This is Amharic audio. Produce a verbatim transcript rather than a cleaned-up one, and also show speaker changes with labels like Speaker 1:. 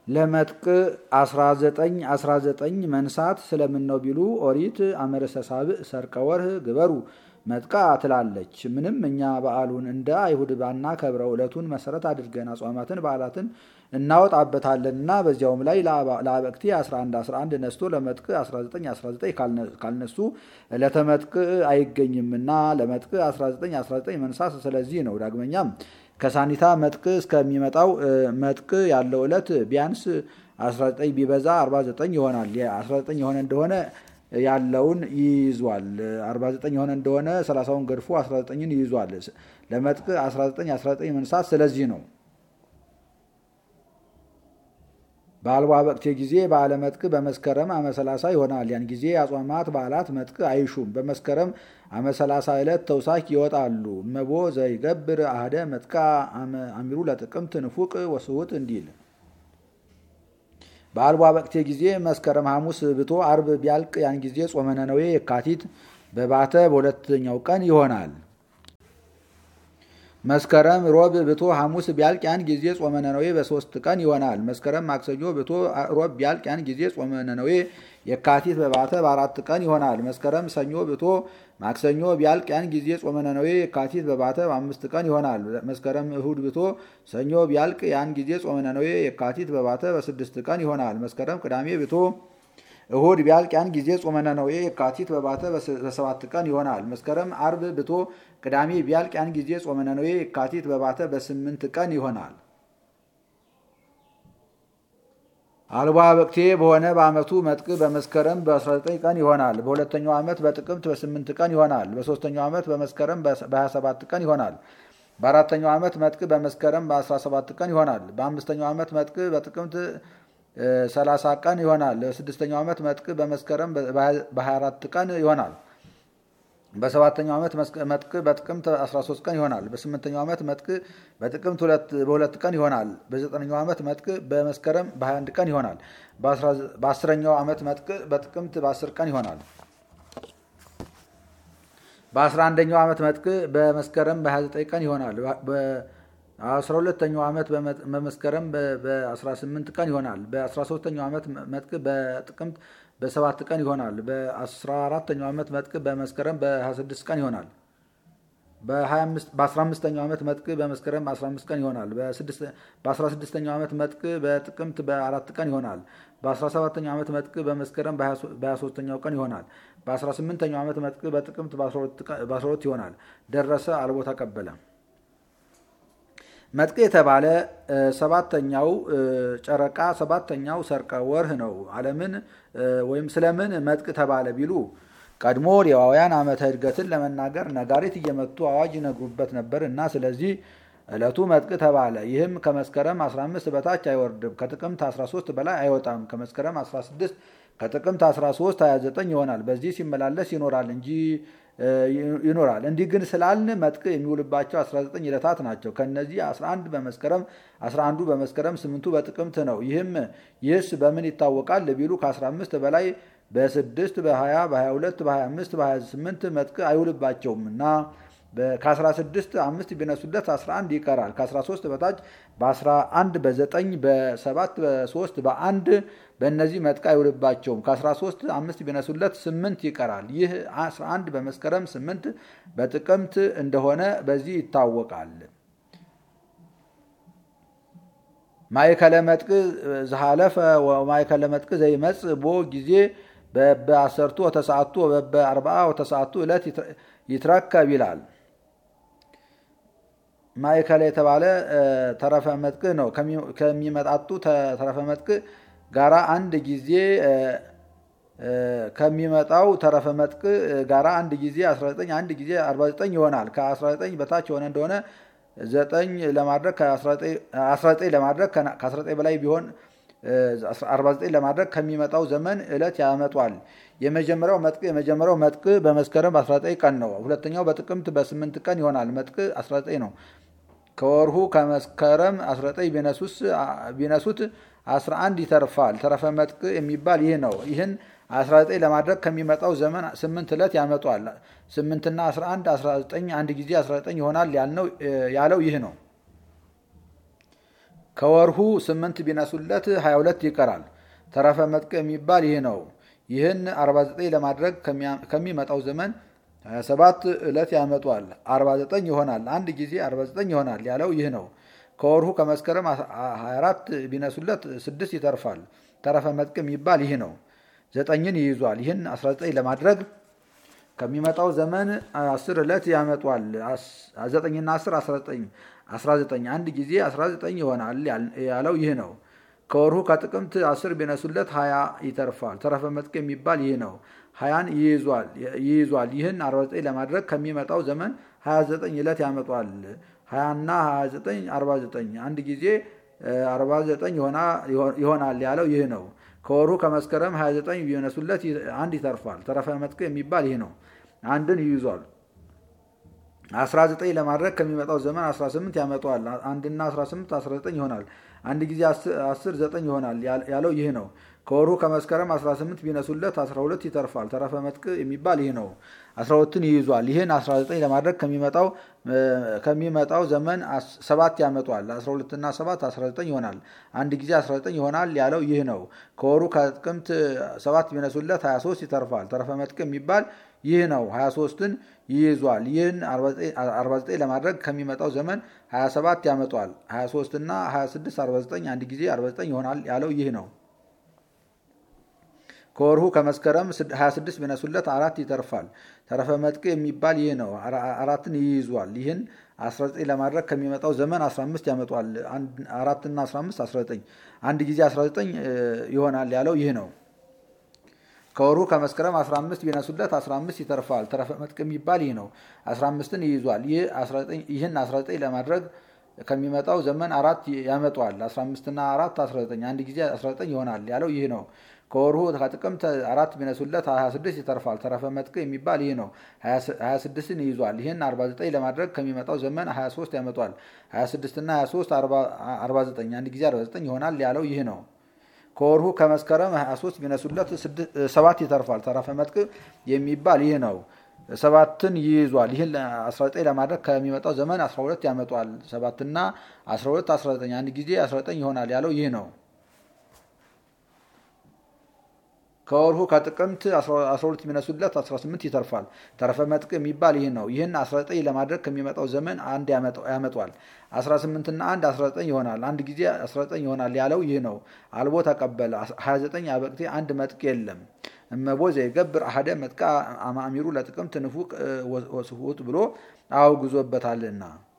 Speaker 1: ለመጥቅ አስራ ዘጠኝ አስራ ዘጠኝ መንሳት ስለምን ነው ቢሉ ኦሪት አመረሰ ሳብዕ ሰርቀ ወርህ ግበሩ መጥቃ ትላለች። ምንም እኛ በዓሉን እንደ አይሁድ ባና ከብረው ዕለቱን መሰረት አድርገን አጽዋማትን በዓላትን እናወጣበታለንና በዚያውም ላይ ለአበቅቴ አስራ አንድ አስራ አንድ ነስቶ ለመጥቅ አስራ ዘጠኝ አስራ ዘጠኝ ካልነሱ ለተመጥቅ አይገኝምና ለመጥቅ አስራ ዘጠኝ አስራ ዘጠኝ መንሳት ስለዚህ ነው። ዳግመኛም ከሳኒታ መጥቅ እስከሚመጣው መጥቅ ያለው ዕለት ቢያንስ አስራ ዘጠኝ ቢበዛ አርባ ዘጠኝ ይሆናል። አስራ ዘጠኝ የሆነ እንደሆነ ያለውን ይይዟል። አርባ ዘጠኝ የሆነ እንደሆነ ሰላሳውን ገድፎ አስራ ዘጠኝን ይይዟል። ለመጥቅ አስራ ዘጠኝ አስራ ዘጠኝ መንሳት ስለዚህ ነው። በአልቦ አበቅቴ ጊዜ በዓለ መጥቅ በመስከረም አመሰላሳ ይሆናል። ያን ጊዜ አጽዋማት በዓላት መጥቅ አይሹም። በመስከረም አመሰላሳ ዕለት ተውሳክ ይወጣሉ። እመቦ ዘይገብር አህደ መጥቃ አሚሩ ለጥቅምት ንፉቅ ወስሁት እንዲል በአልቦ አበቅቴ ጊዜ መስከረም ሐሙስ ብቶ አርብ ቢያልቅ ያን ጊዜ ጾመ ነነዌ የካቲት በባተ በሁለተኛው ቀን ይሆናል። መስከረም ሮብ ብቶ ሐሙስ ቢያልቅ ያን ጊዜ ጾመ ነነዌ በሶስት ቀን ይሆናል። መስከረም ማክሰኞ ብቶ ሮብ ቢያልቅ ያን ጊዜ ጾመ ነነዌ የካቲት በባተ በአራት ቀን ይሆናል። መስከረም ሰኞ ብቶ ማክሰኞ ቢያልቅ ያን ጊዜ ጾመ ነነዌ የካቲት በባተ በአምስት ቀን ይሆናል። መስከረም እሁድ ብቶ ሰኞ ቢያልቅ ያን ጊዜ ጾመ ነነዌ የካቲት በባተ በስድስት ቀን ይሆናል። መስከረም ቅዳሜ ብቶ እሁድ ቢያልቅ ያን ጊዜ ጾመ ነነዌ የካቲት በባተ በሰባት ቀን ይሆናል። መስከረም አርብ ብቶ ቅዳሜ ቢያልቅ ያን ጊዜ ጾመ ነነዌ የካቲት በባተ በስምንት ቀን ይሆናል። አልቦ አበቅቴ በሆነ በዓመቱ መጥቅ በመስከረም በአስራ ዘጠኝ ቀን ይሆናል። በሁለተኛው ዓመት በጥቅምት በስምንት ቀን ይሆናል። በሶስተኛው ዓመት በመስከረም በሀያ ሰባት ቀን ይሆናል። በአራተኛው ዓመት መጥቅ በመስከረም በአስራ ሰባት ቀን ይሆናል። በአምስተኛው ዓመት መጥቅ በጥቅምት ሰላሳ ቀን ይሆናል። በስድስተኛው ዓመት መጥቅ በመስከረም በሀያ አራት ቀን ይሆናል። በሰባተኛው ዓመት መጥቅ በጥቅምት አስራ ሶስት ቀን ይሆናል። በስምንተኛው ዓመት መጥቅ በጥቅምት በሁለት ቀን ይሆናል። በዘጠነኛው ዓመት መጥቅ በመስከረም በሀያ አንድ ቀን ይሆናል። በአስረኛው ዓመት መጥቅ በጥቅምት በአስር ቀን ይሆናል። በአስራ አንደኛው ዓመት መጥቅ በመስከረም በሀያ ዘጠኝ ቀን ይሆናል። አስራ ሁለተኛው ዓመት በመስከረም በአስራ ስምንት ቀን ይሆናል። በአስራ ሶስተኛው ዓመት መጥቅ በጥቅምት በሰባት ቀን ይሆናል። በአስራ አራተኛው ዓመት መጥቅ በመስከረም በሀያ ስድስት ቀን ይሆናል። በአስራ አምስተኛው ዓመት መጥቅ በመስከረም በአስራ አምስት ቀን ይሆናል። በአስራ ስድስተኛው ዓመት መጥቅ በጥቅምት በአራት ቀን ይሆናል። በአስራ ሰባተኛው ዓመት መጥቅ በመስከረም በሀያ ሶስተኛው ቀን ይሆናል። በአስራ ስምንተኛው ዓመት መጥቅ በጥቅምት በአስራ ሁለት ይሆናል። ደረሰ አልቦ ተቀበለ። መጥቅ የተባለ ሰባተኛው ጨረቃ ሰባተኛው ሰርቀ ወርህ ነው። ዓለምን ወይም ስለምን መጥቅ ተባለ ቢሉ ቀድሞ ሌዋውያን ዓመተ ዕድገትን ለመናገር ነጋሪት እየመቱ አዋጅ ይነግሩበት ነበር እና ስለዚህ ዕለቱ መጥቅ ተባለ። ይህም ከመስከረም አስራ አምስት በታች አይወርድም፣ ከጥቅምት አስራ ሶስት በላይ አይወጣም። ከመስከረም አስራ ስድስት ከጥቅምት አስራ ሶስት ሀያ ዘጠኝ ይሆናል። በዚህ ሲመላለስ ይኖራል እንጂ ይኖራል። እንዲህ ግን ስላልን መጥቅ የሚውልባቸው አስራ ዘጠኝ ዕለታት ናቸው። ከነዚህ አስራ አንድ በመስከረም አስራ አንዱ በመስከረም ስምንቱ በጥቅምት ነው። ይህም ይህስ በምን ይታወቃል ቢሉ ከአስራ አምስት በላይ በስድስት በሀያ በሀያ ሁለት በሀያ አምስት በሀያ ስምንት መጥቅ አይውልባቸውም እና ከአስራ ስድስት አምስት ቢነሱለት አስራ አንድ ይቀራል። ከአስራ ሶስት በታች በአስራ አንድ በዘጠኝ በሰባት በሶስት በአንድ በእነዚህ መጥቅ አይውልባቸውም። ከአስራ ሶስት አምስት ቢነሱለት ስምንት ይቀራል። ይህ አስራ አንድ በመስከረም ስምንት በጥቅምት እንደሆነ በዚህ ይታወቃል። ማእከለ መጥቅ ዘሐለፈ ወማእከለ መጥቅ ዘይመጽእ ቦ ጊዜ በአሰርቱ ወተሰዓቱ በአርባዓ ወተሰዓቱ ዕለት ይትረከብ ይላል። ማእከለ የተባለ ተረፈ መጥቅ ነው። ከሚመጣጡ ተረፈ መጥቅ ጋራ አንድ ጊዜ ከሚመጣው ተረፈ መጥቅ ጋራ አንድ ጊዜ አስራ ዘጠኝ አንድ ጊዜ አርባ ዘጠኝ ይሆናል። ከአስራ ዘጠኝ በታች የሆነ እንደሆነ ዘጠኝ ለማድረግ አስራ ዘጠኝ ለማድረግ ከአስራ ዘጠኝ በላይ ቢሆን አርባ ዘጠኝ ለማድረግ ከሚመጣው ዘመን ዕለት ያመጧል። የመጀመሪያው መጥቅ የመጀመሪያው መጥቅ በመስከረም አስራ ዘጠኝ ቀን ነው። ሁለተኛው በጥቅምት በስምንት ቀን ይሆናል። መጥቅ አስራ ዘጠኝ ነው። ከወርሁ ከመስከረም አስራ ዘጠኝ ቢነሱት አስራ አንድ ይተርፋል። ተረፈ መጥቅ የሚባል ይህ ነው። ይህን አስራ ዘጠኝ ለማድረግ ከሚመጣው ዘመን ስምንት ዕለት ያመጧል። ስምንትና አስራ አንድ አስራ ዘጠኝ አንድ ጊዜ አስራ ዘጠኝ ይሆናል ያለው ይህ ነው። ከወርሁ ስምንት ቢነሱለት ሀያ ሁለት ይቀራል። ተረፈ መጥቅ የሚባል ይህ ነው። ይህን አርባ ዘጠኝ ለማድረግ ከሚመጣው ዘመን ሀያ ሰባት ዕለት ያመጧል። አርባ ዘጠኝ ይሆናል። አንድ ጊዜ አርባ ዘጠኝ ይሆናል ያለው ይህ ነው። ከወርሁ ከመስከረም ሀያ አራት ቢነሱለት ስድስት ይተርፋል። ተረፈ መጥቅ የሚባል ይህ ነው። ዘጠኝን ይይዟል። ይህን አስራ ዘጠኝ ለማድረግ ከሚመጣው ዘመን አስር ዕለት ያመጧል። ዘጠኝና አስር አስራ ዘጠኝ አንድ ጊዜ አስራ ዘጠኝ ይሆናል ያለው ይህ ነው። ከወርሁ ከጥቅምት አስር ቢነሱለት ሀያ ይተርፋል። ተረፈ መጥቅ የሚባል ይህ ነው። ሀያን ይይዟል። ይህን አርባ ዘጠኝ ለማድረግ ከሚመጣው ዘመን ሀያ ዘጠኝ ዕለት ያመጧል። ሀያና ሀያ ዘጠኝ አርባ ዘጠኝ አንድ ጊዜ አርባ ዘጠኝ ይሆናል ያለው ይህ ነው። ከወርሁ ከመስከረም ሀያ ዘጠኝ ቢነሱለት አንድ ይተርፋል። ተረፈ መጥቅ የሚባል ይህ ነው። አንድን ይይዟል። አስራ ዘጠኝ ለማድረግ ከሚመጣው ዘመን አስራ ስምንት ያመጣዋል። አንድና አስራ ስምንት አስራ ዘጠኝ ይሆናል። አንድ ጊዜ አስር ዘጠኝ ይሆናል ያለው ይህ ነው። ከወርሁ ከመስከረም አስራ ስምንት ቢነሱለት አስራ ሁለት ይተርፋል። ተረፈ መጥቅ የሚባል ይህ ነው። አስራ ሁለትን ይይዟል። ይህን አስራ ዘጠኝ ለማድረግ ከሚመጣው ከሚመጣው ዘመን ሰባት ያመጣዋል። አስራ ሁለት እና ሰባት አስራ ዘጠኝ ይሆናል። አንድ ጊዜ አስራ ዘጠኝ ይሆናል ያለው ይህ ነው። ከወርሁ ከጥቅምት ሰባት ቢነሱለት ሀያ ሶስት ይተርፋል። ተረፈ መጥቅ የሚባል ይህ ነው። ሀያ ሶስትን ይይዟል። ይህን አርባ ዘጠኝ ለማድረግ ከሚመጣው ዘመን ሀያ ሰባት ያመጣዋል። ሀያ ሶስት እና ሀያ ስድስት አርባ ዘጠኝ አንድ ጊዜ አርባ ዘጠኝ ይሆናል ያለው ይህ ነው። ከወርሁ ከመስከረም ሀያ ስድስት ቢነሱለት አራት ይተርፋል። ተረፈ መጥቅ የሚባል ይህ ነው። አራትን ይይዟል። ይህን አስራ ዘጠኝ ለማድረግ ከሚመጣው ዘመን አስራ አምስት ያመጣዋል። አራት እና አስራ አምስት አስራ ዘጠኝ አንድ ጊዜ አስራ ዘጠኝ ይሆናል ያለው ይህ ነው። ከወርሁ ከመስከረም አስራ አምስት ቢነሱለት አስራ አምስት ይተርፋል። ተረፈ መጥቅ የሚባል ይህ ነው። አስራ አምስትን ይይዟል። ይህን አስራ ዘጠኝ ለማድረግ ከሚመጣው ዘመን አራት ያመጣዋል። አስራ አምስት እና አራት አስራ ዘጠኝ አንድ ጊዜ አስራ ዘጠኝ ይሆናል ያለው ይህ ነው። ከወርሁ ከጥቅምት አራት ቢነሱለት ሀያ ስድስት ይተርፋል። ተረፈ መጥቅ የሚባል ይህ ነው። ሀያ ስድስትን ይይዟል። ይህን አርባ ዘጠኝ ለማድረግ ከሚመጣው ዘመን ሀያ ሶስት ያመጣዋል። ሀያ ስድስት እና ሀያ ሶስት አርባ ዘጠኝ አንድ ጊዜ አርባ ዘጠኝ ይሆናል ያለው ይህ ነው። ከወርሁ ከመስከረም ሀያ ሶስት ቢነሱለት ሰባት ይተርፋል። ተረፈ መጥቅ የሚባል ይህ ነው። ሰባትን ይይዟል። ይህን አስራ ዘጠኝ ለማድረግ ከሚመጣው ዘመን አስራ ሁለት ያመጣዋል። ሰባትና አስራ ሁለት አስራ ዘጠኝ አንድ ጊዜ አስራ ዘጠኝ ይሆናል ያለው ይህ ነው። ከወርሁ ከጥቅምት አስራ ሁለት ቢነሱለት አስራ ስምንት ይተርፋል። ተረፈ መጥቅ የሚባል ይህ ነው። ይህን አስራ ዘጠኝ ለማድረግ ከሚመጣው ዘመን አንድ ያመጧል። አስራ ስምንት እና አንድ አስራ ዘጠኝ ይሆናል። አንድ ጊዜ አስራ ዘጠኝ ይሆናል ያለው ይህ ነው። አልቦ ተቀበለ። ሀያ ዘጠኝ አበቅቴ አንድ መጥቅ የለም። እመቦ ዘይገብር አሐደ መጥቃ አማሚሩ ለጥቅምት ንፉቅ ወስሁት ብሎ አውግዞበታልና